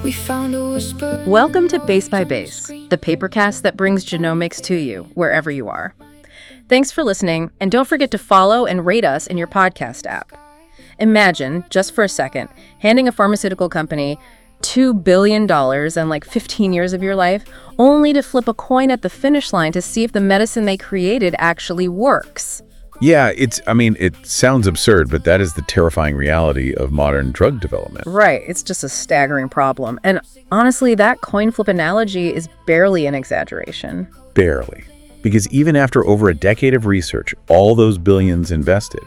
We found a whisper. Welcome to Base by Base, the papercast that brings genomics to you wherever you are. Thanks for listening, and don't forget to follow and rate us in your podcast app. Imagine, just for a second, handing a pharmaceutical company $2 billion and like 15 years of your life, only to flip a coin at the finish line to see if the medicine they created actually works. Yeah, it sounds absurd, but that is the terrifying reality of modern drug development. Right, it's just a staggering problem. And honestly, that coin flip analogy is barely an exaggeration. Barely. Because even after over a decade of research, all those billions invested,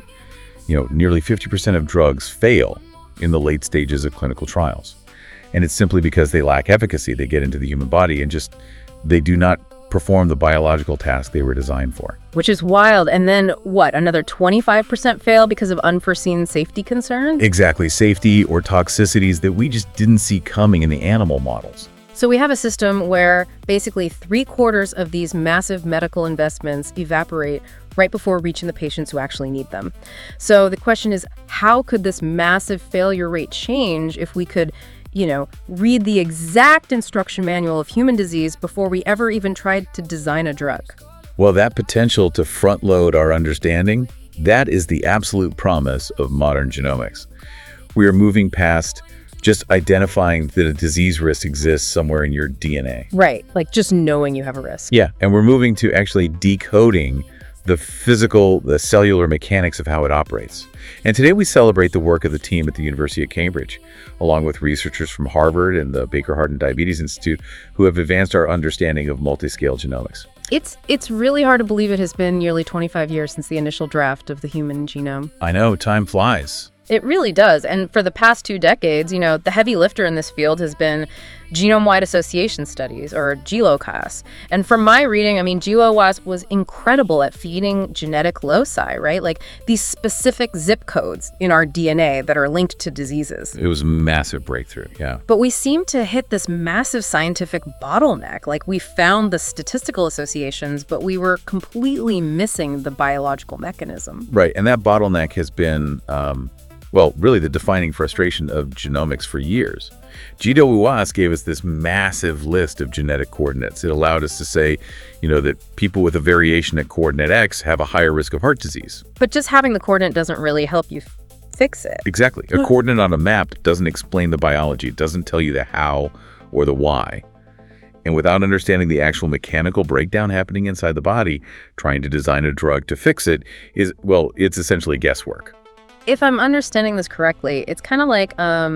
nearly 50% of drugs fail in the late stages of clinical trials. And it's simply because they lack efficacy. They get into the human body and they do not perform the biological task they were designed for. Which is wild. And then another 25% fail because of unforeseen safety concerns? Exactly. Safety or toxicities that we just didn't see coming in the animal models. So we have a system where basically 3/4 of these massive medical investments evaporate right before reaching the patients who actually need them. So the question is, how could this massive failure rate change if we could read the exact instruction manual of human disease before we ever even tried to design a drug? Well, that potential to front load our understanding, that is the absolute promise of modern genomics. We are moving past just identifying that a disease risk exists somewhere in your DNA. Right, like just knowing you have a risk. Yeah, and we're moving to actually decoding the cellular mechanics of how it operates. And today we celebrate the work of the team at the University of Cambridge, along with researchers from Harvard and the Baker Heart and Diabetes Institute, who have advanced our understanding of multiscale genomics. It's really hard to believe it has been nearly 25 years since the initial draft of the human genome. I know, time flies. It really does. And for the past 2 decades, the heavy lifter in this field has been genome-wide association studies, or GLOCAS. And from my reading, GLOCAS was incredible at feeding genetic loci, right? Like these specific zip codes in our DNA that are linked to diseases. It was a massive breakthrough, yeah. But we seem to hit this massive scientific bottleneck. Like we found the statistical associations, but we were completely missing the biological mechanism. Right, and that bottleneck has been really the defining frustration of genomics for years. GWAS gave us this massive list of genetic coordinates. It allowed us to say, that people with a variation at coordinate X have a higher risk of heart disease. But just having the coordinate doesn't really help you fix it. Exactly. A coordinate on a map doesn't explain the biology. It doesn't tell you the how or the why. And without understanding the actual mechanical breakdown happening inside the body, trying to design a drug to fix it it's essentially guesswork. If I'm understanding this correctly, it's kind of like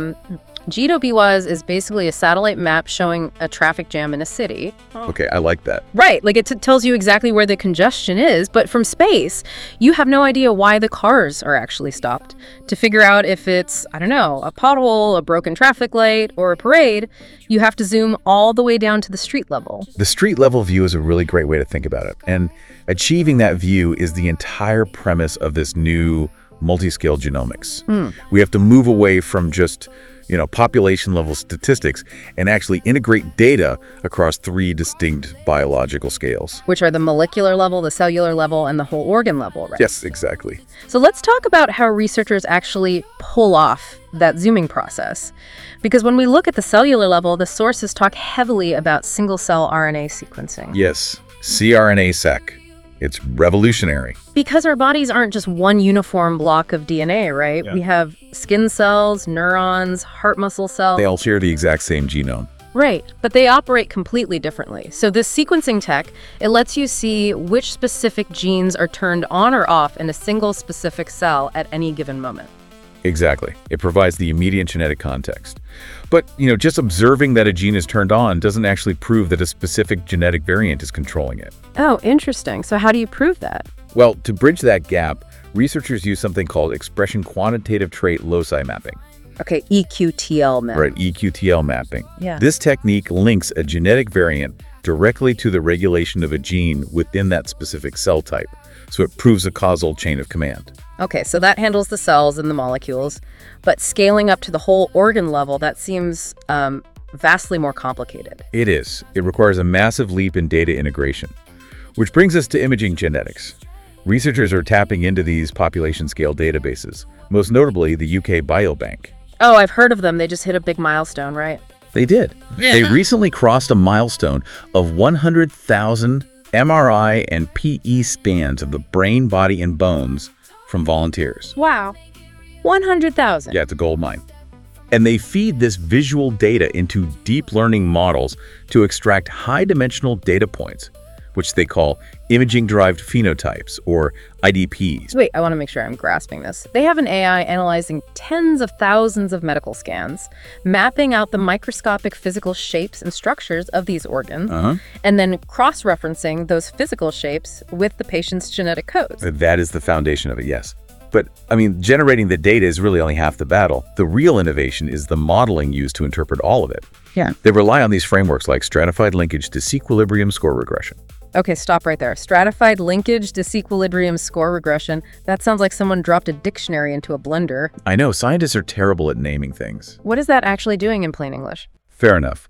GWAS is basically a satellite map showing a traffic jam in a city. Okay, I like that. Right, like it tells you exactly where the congestion is, but from space, you have no idea why the cars are actually stopped. To figure out if it's, a pothole, a broken traffic light, or a parade, you have to zoom all the way down to the street level. The street level view is a really great way to think about it. And achieving that view is the entire premise of this new multiscale genomics. We have to move away from just, population level statistics and actually integrate data across 3 distinct biological scales. Which are the molecular level, the cellular level, and the whole organ level, right? Yes, exactly. So let's talk about how researchers actually pull off that zooming process. Because when we look at the cellular level, the sources talk heavily about single-cell RNA sequencing. Yes, cRNA-seq. It's revolutionary. Because our bodies aren't just one uniform block of DNA, right? Yeah. We have skin cells, neurons, heart muscle cells. They all share the exact same genome. Right, but they operate completely differently. So this sequencing tech, it lets you see which specific genes are turned on or off in a single specific cell at any given moment. Exactly. It provides the immediate genetic context. But, just observing that a gene is turned on doesn't actually prove that a specific genetic variant is controlling it. Oh, interesting. So how do you prove that? Well, to bridge that gap, researchers use something called expression quantitative trait loci mapping. Okay, EQTL mapping. Right, EQTL mapping. Yeah. This technique links a genetic variant directly to the regulation of a gene within that specific cell type. So it proves a causal chain of command. Okay, so that handles the cells and the molecules, but scaling up to the whole organ level, that seems vastly more complicated. It is. It requires a massive leap in data integration, which brings us to imaging genetics. Researchers are tapping into these population-scale databases, most notably the UK Biobank. Oh, I've heard of them. They just hit a big milestone, right? They did. They recently crossed a milestone of 100,000 MRI and PE scans of the brain, body, and bones from volunteers. Wow. 100,000. Yeah, it's a gold mine. And they feed this visual data into deep learning models to extract high-dimensional data points, which they call imaging-derived phenotypes, or IDPs. Wait, I want to make sure I'm grasping this. They have an AI analyzing tens of thousands of medical scans, mapping out the microscopic physical shapes and structures of these organs, and then cross-referencing those physical shapes with the patient's genetic codes. That is the foundation of it, yes. But, I mean, generating the data is really only half the battle. The real innovation is the modeling used to interpret all of it. Yeah. They rely on these frameworks like stratified linkage disequilibrium score regression. Okay, stop right there. Stratified linkage disequilibrium score regression. That sounds like someone dropped a dictionary into a blender. I know, scientists are terrible at naming things. What is that actually doing in plain English? Fair enough.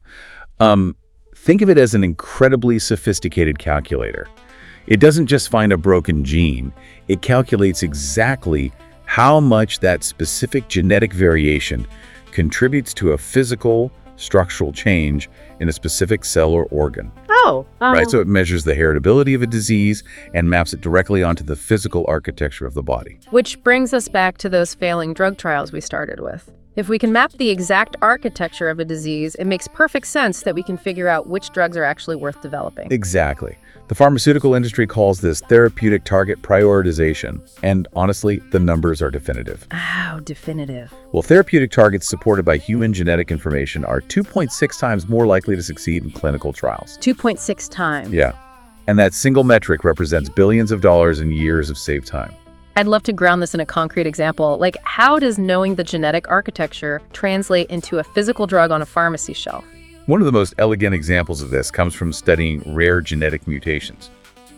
Think of it as an incredibly sophisticated calculator. It doesn't just find a broken gene, it calculates exactly how much that specific genetic variation contributes to a physical, structural change in a specific cell or organ. Right, so it measures the heritability of a disease and maps it directly onto the physical architecture of the body. Which brings us back to those failing drug trials we started with. If we can map the exact architecture of a disease, it makes perfect sense that we can figure out which drugs are actually worth developing. Exactly. The pharmaceutical industry calls this therapeutic target prioritization, and honestly, the numbers are definitive. Oh, definitive. Well, therapeutic targets supported by human genetic information are 2.6 times more likely to succeed in clinical trials. 2.6 times. Yeah. And that single metric represents billions of dollars in years of saved time. I'd love to ground this in a concrete example. Like, how does knowing the genetic architecture translate into a physical drug on a pharmacy shelf? One of the most elegant examples of this comes from studying rare genetic mutations.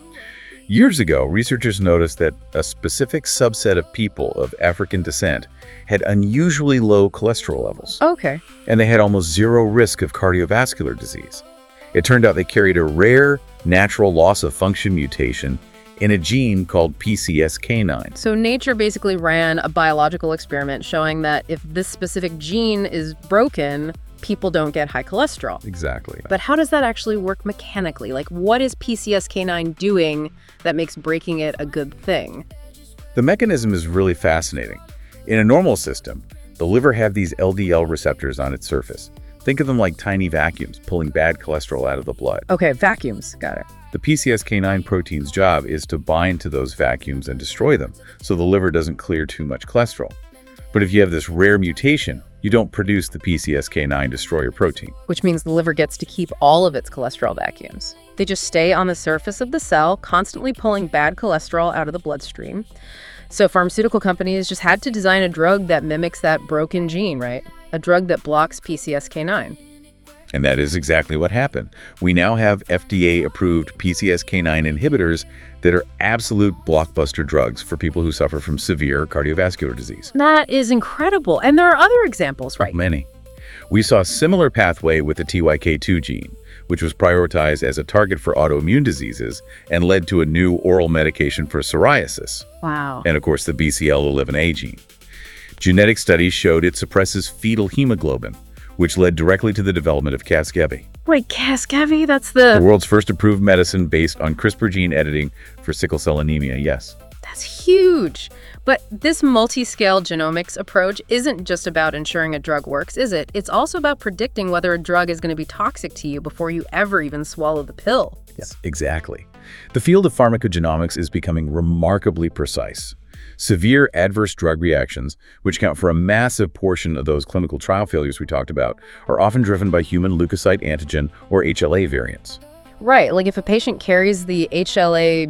Years ago, researchers noticed that a specific subset of people of African descent had unusually low cholesterol levels. Okay. And they had almost zero risk of cardiovascular disease. It turned out they carried a rare natural loss of function mutation in a gene called PCSK9. So nature basically ran a biological experiment showing that if this specific gene is broken, people don't get high cholesterol. Exactly. But how does that actually work mechanically? Like, what is PCSK9 doing that makes breaking it a good thing? The mechanism is really fascinating. In a normal system, the liver had these LDL receptors on its surface. Think of them like tiny vacuums pulling bad cholesterol out of the blood. Okay, vacuums. Got it. The PCSK9 protein's job is to bind to those vacuums and destroy them, so the liver doesn't clear too much cholesterol. But if you have this rare mutation, you don't produce the PCSK9 destroyer protein. Which means the liver gets to keep all of its cholesterol vacuums. They just stay on the surface of the cell, constantly pulling bad cholesterol out of the bloodstream. So pharmaceutical companies just had to design a drug that mimics that broken gene, right? A drug that blocks PCSK9. And that is exactly what happened. We now have FDA-approved PCSK9 inhibitors that are absolute blockbuster drugs for people who suffer from severe cardiovascular disease. That is incredible. And there are other examples, right? Many. We saw a similar pathway with the TYK2 gene, which was prioritized as a target for autoimmune diseases and led to a new oral medication for psoriasis. Wow. And of course, the BCL11A gene. Genetic studies showed it suppresses fetal hemoglobin, which led directly to the development of Casgevy. Wait, Casgevy? That's the world's first approved medicine based on CRISPR gene editing for sickle cell anemia, yes. That's huge. But this multi-scale genomics approach isn't just about ensuring a drug works, is it? It's also about predicting whether a drug is going to be toxic to you before you ever even swallow the pill. Yes, exactly. The field of pharmacogenomics is becoming remarkably precise. Severe adverse drug reactions, which account for a massive portion of those clinical trial failures we talked about, are often driven by human leukocyte antigen or HLA variants. Right, like if a patient carries the HLA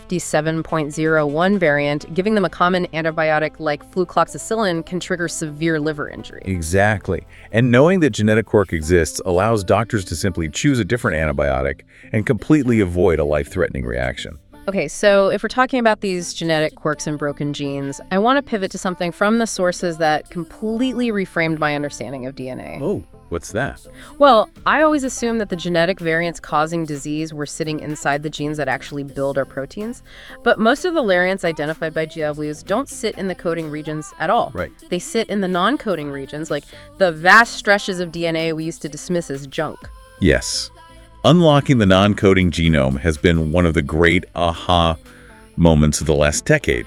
B57.01 variant, giving them a common antibiotic like flucloxacillin can trigger severe liver injury. Exactly. And knowing that genetic quirk exists allows doctors to simply choose a different antibiotic and completely avoid a life-threatening reaction. Okay, so if we're talking about these genetic quirks and broken genes, I want to pivot to something from the sources that completely reframed my understanding of DNA. Oh, What's that? Well, I always assumed that the genetic variants causing disease were sitting inside the genes that actually build our proteins. But most of the variants identified by GWs don't sit in the coding regions at all. Right. They sit in the non-coding regions, like the vast stretches of DNA we used to dismiss as junk. Yes. Unlocking the non-coding genome has been one of the great aha moments of the last decade.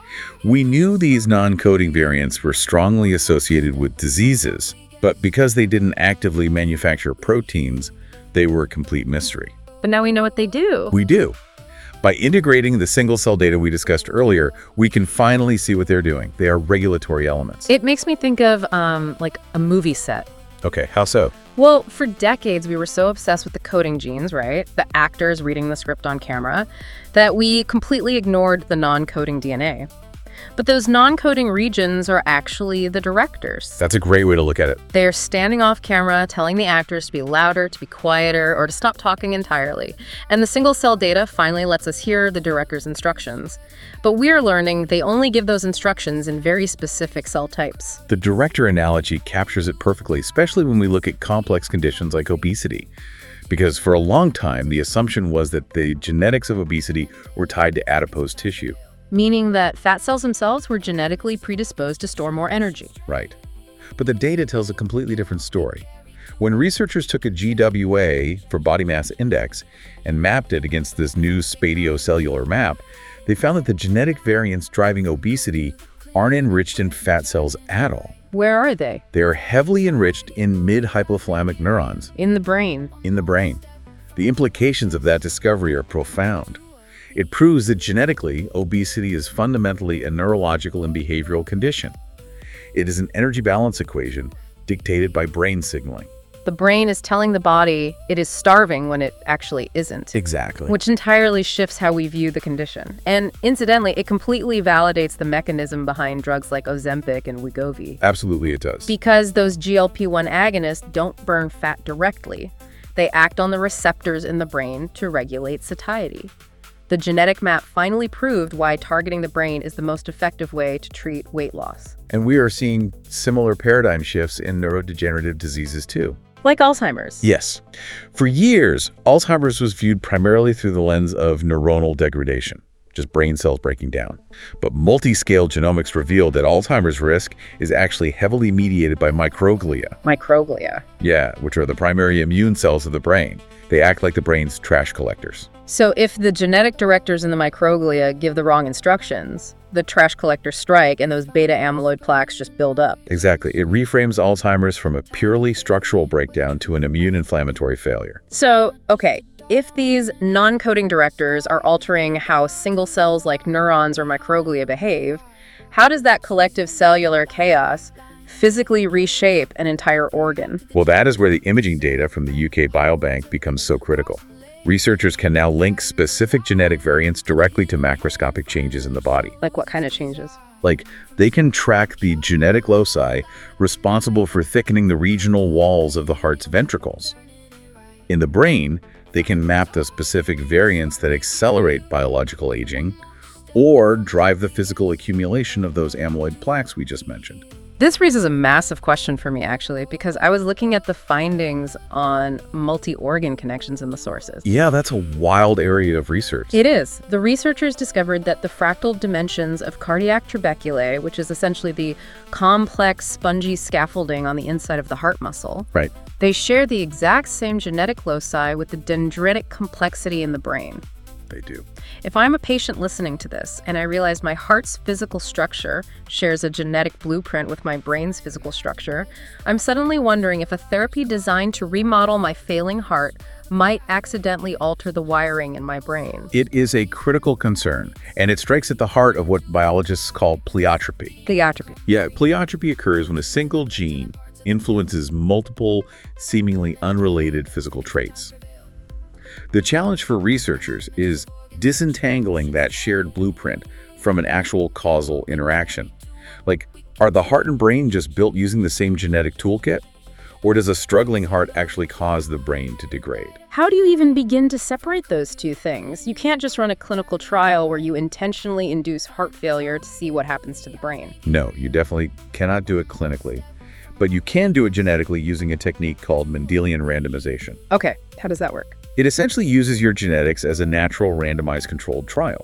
We knew these non-coding variants were strongly associated with diseases, but because they didn't actively manufacture proteins, they were a complete mystery. But now we know what they do. We do. By integrating the single-cell data we discussed earlier, we can finally see what they're doing. They are regulatory elements. It makes me think of like a movie set. Okay, how so? Well, for decades, we were so obsessed with the coding genes, right? The actors reading the script on camera, that we completely ignored the non-coding DNA. But those non-coding regions are actually the directors. That's a great way to look at it. They're standing off camera, telling the actors to be louder, to be quieter, or to stop talking entirely. And the single-cell data finally lets us hear the director's instructions. But we're learning they only give those instructions in very specific cell types. The director analogy captures it perfectly, especially when we look at complex conditions like obesity. Because for a long time, the assumption was that the genetics of obesity were tied to adipose tissue. Meaning that fat cells themselves were genetically predisposed to store more energy. Right. But the data tells a completely different story. When researchers took a GWA for body mass index and mapped it against this new spatiocellular map, they found that the genetic variants driving obesity aren't enriched in fat cells at all. Where are they? They are heavily enriched in mid-hypothalamic neurons. In the brain. In the brain. The implications of that discovery are profound. It proves that genetically, obesity is fundamentally a neurological and behavioral condition. It is an energy balance equation dictated by brain signaling. The brain is telling the body it is starving when it actually isn't. Exactly. Which entirely shifts how we view the condition. And incidentally, it completely validates the mechanism behind drugs like Ozempic and Wegovy. Absolutely it does. Because those GLP-1 agonists don't burn fat directly. They act on the receptors in the brain to regulate satiety. The genetic map finally proved why targeting the brain is the most effective way to treat weight loss. And we are seeing similar paradigm shifts in neurodegenerative diseases too. Like Alzheimer's. Yes. For years, Alzheimer's was viewed primarily through the lens of neuronal degradation, just brain cells breaking down. But multi-scale genomics revealed that Alzheimer's risk is actually heavily mediated by microglia. Microglia. Yeah, which are the primary immune cells of the brain. They act like the brain's trash collectors. So if the genetic directors in the microglia give the wrong instructions, the trash collectors strike and those beta amyloid plaques just build up. Exactly. It reframes Alzheimer's from a purely structural breakdown to an immune inflammatory failure. So, okay, if these non-coding directors are altering how single cells like neurons or microglia behave, how does that collective cellular chaos physically reshape an entire organ? Well, that is where the imaging data from the UK Biobank becomes so critical. Researchers can now link specific genetic variants directly to macroscopic changes in the body. Like what kind of changes? Like, they can track the genetic loci responsible for thickening the regional walls of the heart's ventricles. In the brain, they can map the specific variants that accelerate biological aging or drive the physical accumulation of those amyloid plaques we just mentioned. This raises a massive question for me, actually, because I was looking at the findings on multi-organ connections in the sources. Yeah, that's a wild area of research. It is. The researchers discovered that the fractal dimensions of cardiac trabeculae, which is essentially the complex, spongy scaffolding on the inside of the heart muscle, Right. they share the exact same genetic loci with the dendritic complexity in the brain. They do. If I'm a patient listening to this and I realize my heart's physical structure shares a genetic blueprint with my brain's physical structure, I'm suddenly wondering if a therapy designed to remodel my failing heart might accidentally alter the wiring in my brain. It is a critical concern, and it strikes at the heart of what biologists call pleiotropy. Pleiotropy. Yeah, pleiotropy occurs when a single gene influences multiple, seemingly unrelated physical traits. The challenge for researchers is disentangling that shared blueprint from an actual causal interaction. Like, are the heart and brain just built using the same genetic toolkit? Or does a struggling heart actually cause the brain to degrade? How do you even begin to separate those two things? You can't just run a clinical trial where you intentionally induce heart failure to see what happens to the brain. No, you definitely cannot do it clinically. but you can do it genetically using a technique called Mendelian randomization. Okay, how does that work? It essentially uses your genetics as a natural randomized controlled trial.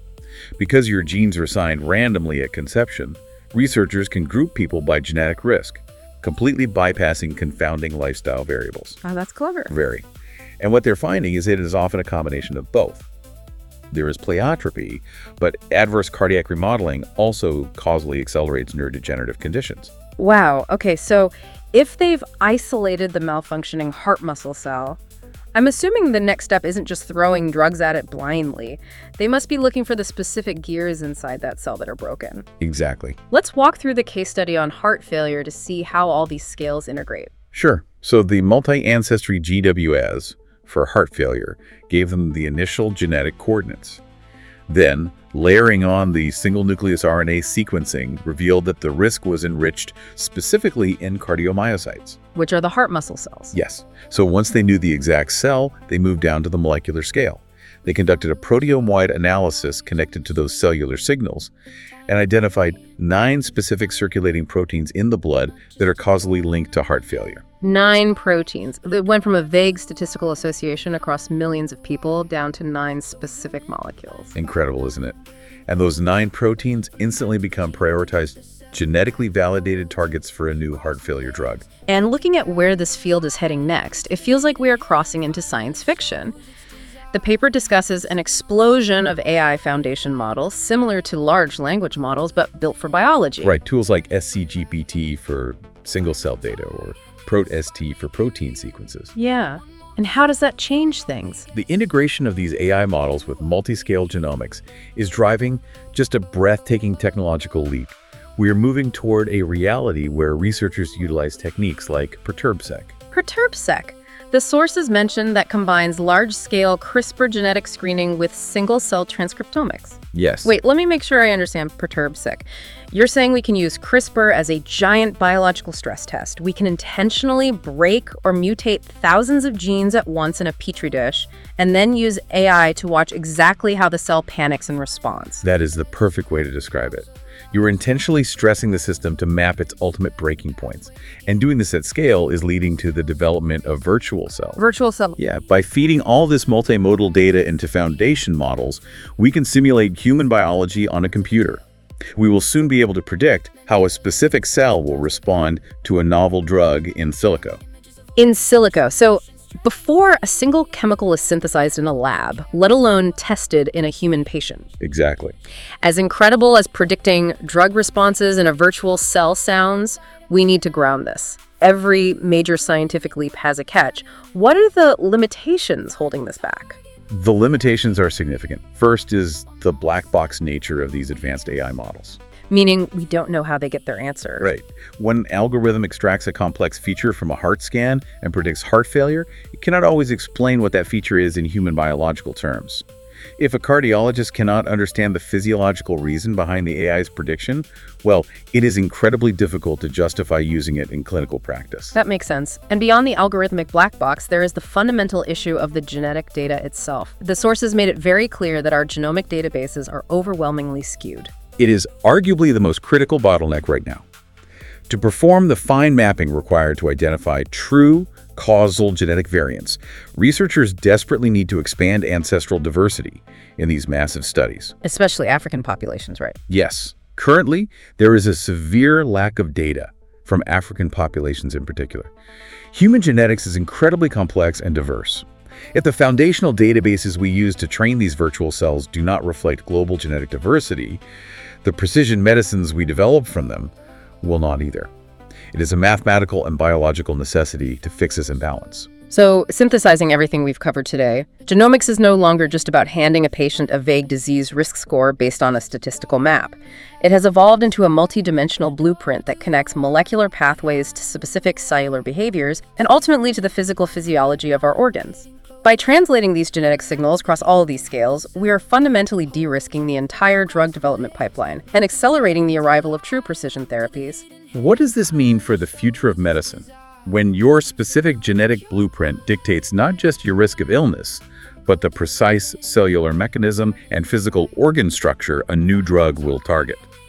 Because your genes are assigned randomly at conception, researchers can group people by genetic risk, completely bypassing confounding lifestyle variables. Oh, that's clever. Very. And what they're finding is it is often a combination of both. There is pleiotropy, but adverse cardiac remodeling also causally accelerates neurodegenerative conditions. Wow. Okay, so if they've isolated the malfunctioning heart muscle cell, I'm assuming the next step isn't just throwing drugs at it blindly. They must be looking for the specific gears inside that cell that are broken. Exactly. Let's walk through the case study on heart failure to see how all these scales integrate. Sure. So the multi-ancestry GWAS for heart failure gave them the initial genetic coordinates. Then, layering on the single nucleus RNA sequencing revealed that the risk was enriched specifically in cardiomyocytes. Which are the heart muscle cells. Yes. So once they knew the exact cell, they moved down to the molecular scale. They conducted a proteome-wide analysis connected to those cellular signals and identified 9 specific circulating proteins in the blood that are causally linked to heart failure. 9 proteins. It went from a vague statistical association across millions of people down to 9 specific molecules. Incredible, isn't it? And those 9 proteins instantly become prioritized, genetically validated targets for a new heart failure drug. And looking at where this field is heading next, it feels like we are crossing into science fiction. The paper discusses an explosion of AI foundation models, similar to large language models, but built for biology. Right, tools like SCGPT for single-cell data or ProtST for protein sequences. Yeah. And how does that change things? The integration of these AI models with multi-scale genomics is driving just a breathtaking technological leap. We are moving toward a reality where researchers utilize techniques like Perturb-seq. Perturb-seq. The sources mention that combines large-scale CRISPR genetic screening with single-cell transcriptomics. Yes. Wait, let me make sure I understand Perturb-seq. You're saying we can use CRISPR as a giant biological stress test. We can intentionally break or mutate thousands of genes at once in a petri dish, and then use AI to watch exactly how the cell panics and responds. That is the perfect way to describe it. You are intentionally stressing the system to map its ultimate breaking points. And doing this at scale is leading to the development of virtual cells. Virtual cell. Yeah, by feeding all this multimodal data into foundation models, we can simulate human biology on a computer. We will soon be able to predict how a specific cell will respond to a novel drug in silico. In silico. So before a single chemical is synthesized in a lab, let alone tested in a human patient. Exactly. As incredible as predicting drug responses in a virtual cell sounds, we need to ground this. Every major scientific leap has a catch. What are the limitations holding this back? The limitations are significant. First is the black box nature of these advanced AI models. Meaning we don't know how they get their answer. Right. When an algorithm extracts a complex feature from a heart scan and predicts heart failure, it cannot always explain what that feature is in human biological terms. If a cardiologist cannot understand the physiological reason behind the AI's prediction, well, it is incredibly difficult to justify using it in clinical practice. That makes sense. And beyond the algorithmic black box, there is the fundamental issue of the genetic data itself. The sources made it very clear that our genomic databases are overwhelmingly skewed. It is arguably the most critical bottleneck right now. To perform the fine mapping required to identify true causal genetic variants, researchers desperately need to expand ancestral diversity in these massive studies. Especially African populations, right? Yes. Currently, there is a severe lack of data from African populations in particular. Human genetics is incredibly complex and diverse. If the foundational databases we use to train these virtual cells do not reflect global genetic diversity, the precision medicines we develop from them will not either. It is a mathematical and biological necessity to fix this imbalance. So, synthesizing everything we've covered today, genomics is no longer just about handing a patient a vague disease risk score based on a statistical map. It has evolved into a multidimensional blueprint that connects molecular pathways to specific cellular behaviors and ultimately to the physical physiology of our organs. By translating these genetic signals across all of these scales, we are fundamentally de-risking the entire drug development pipeline and accelerating the arrival of true precision therapies. What does this mean for the future of medicine? When your specific genetic blueprint dictates not just your risk of illness, but the precise cellular mechanism and physical organ structure a new drug will target.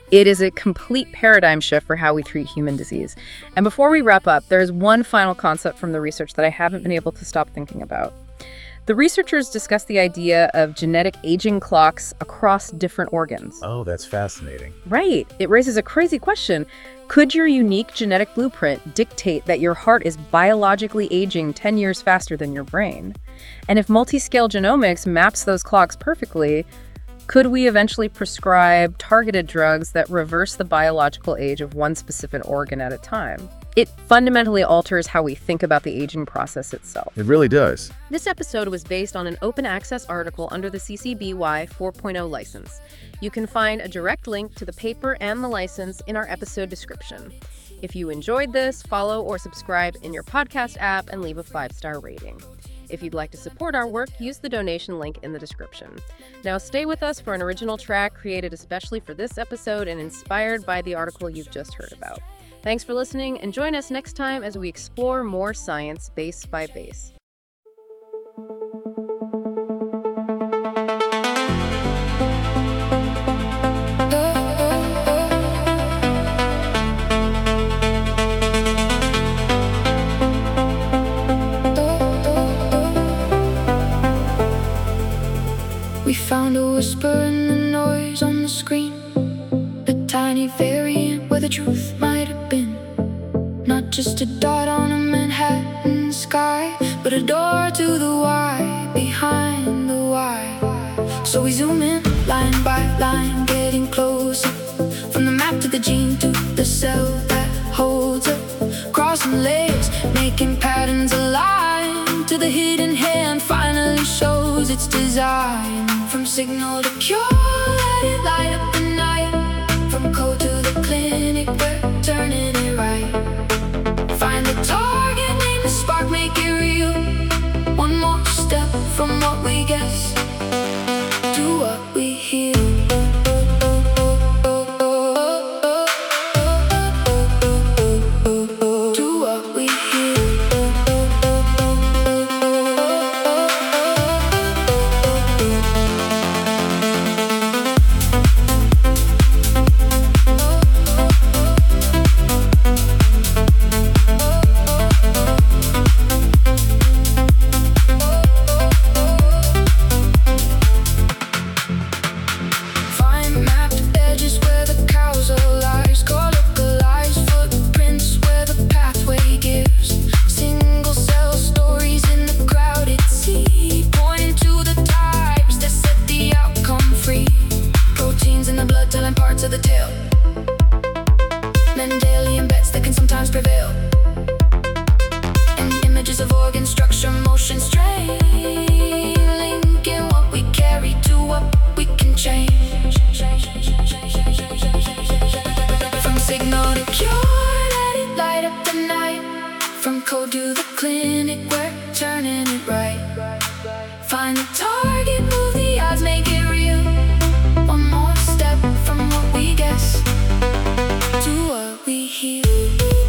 It is a complete paradigm shift for how we treat human disease. And before we wrap up, there is one final concept from the research that I haven't been able to stop thinking about. The researchers discussed the idea of genetic aging clocks across different organs. Oh, that's fascinating. Right. It raises a crazy question. Could your unique genetic blueprint dictate that your heart is biologically aging 10 years faster than your brain? And if multi-scale genomics maps those clocks perfectly, could we eventually prescribe targeted drugs that reverse the biological age of one specific organ at a time? It fundamentally alters how we think about the aging process itself. It really does. This episode was based on an open access article under the CC BY 4.0 license. You can find a direct link to the paper and the license in our episode description. If you enjoyed this, follow or subscribe in your podcast app and leave a 5-star rating. If you'd like to support our work, use the donation link in the description. Now stay with us for an original track created especially for this episode and inspired by the article you've just heard about. Thanks for listening, and join us next time as we explore more science base by base. We found a whisper in the noise on the screen, a tiny variant where the truth might have been. Not just a dot on a Manhattan sky, but a door to the why behind the why. So we zoom in, line by line, getting closer. From the map to the gene to the cell that holds it. Crossing layers, making patterns align. To the hidden hand finally shows its design. From signal to cure, let it light up the night. From code to the clinic, we're turning it right. Find the target, name the spark, make it real. One more step from what we guess to what we hear. To what we hear. To the tail, Mendelian bets that can sometimes prevail, and images of organ structure, motion, strain, linking what we carry to what we can change. From signal to cure, let it light up the night. From code to the clinic, we're turning it right. Find the target, move the odds, make it real. One more step from what we guess to what we hear.